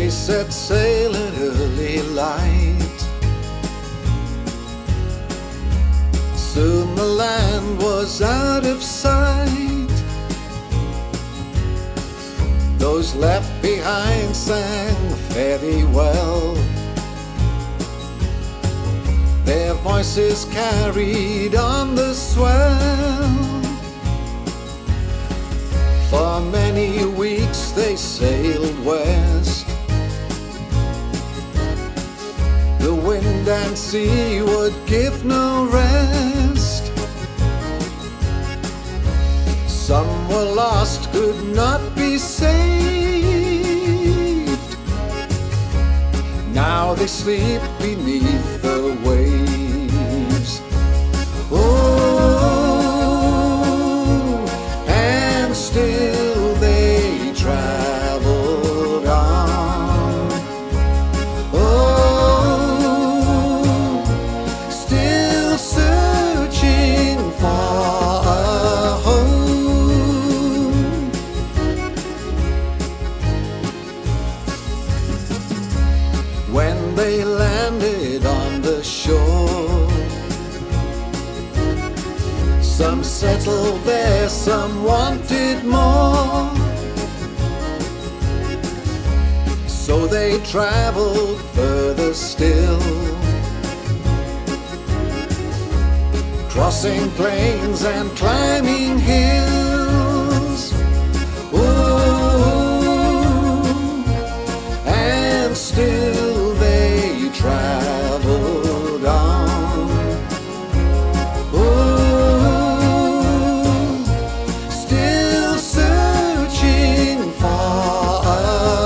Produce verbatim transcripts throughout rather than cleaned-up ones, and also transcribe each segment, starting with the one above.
They set sail at early light. Soon the land was out of sight. Those left behind sang fare thee well. Their voices carried on the swell. For many weeks they sailed west. The wind and sea would give no rest. Some were lost, could not be saved. Now they sleep beneath the waves. Oh, and still they traveled on. Oh, still searching for a home. When they landed on the shore, some settled there, some wanted more. So they traveled further still, crossing plains and climbing hills. Ooh, and still they traveled on. Ooh, still searching for a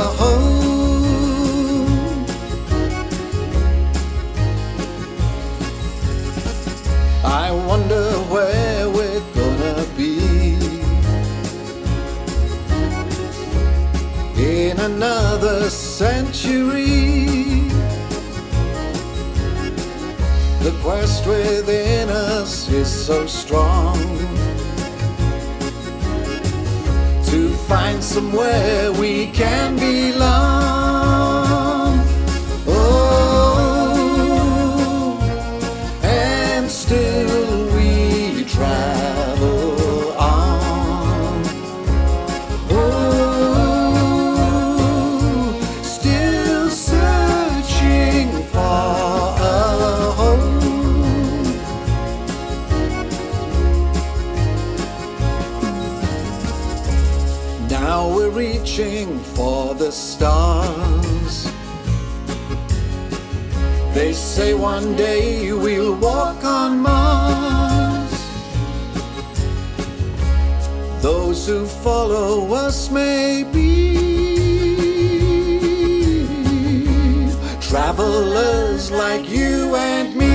home. I wonder where we're gonna be in another century. The quest within us is so strong to find somewhere we can belong. Oh, and still we travel on. Oh, still searching for a home. Now we're reaching for the stars. They say one day we'll walk on Mars. Those who follow us may be travelers like you and me.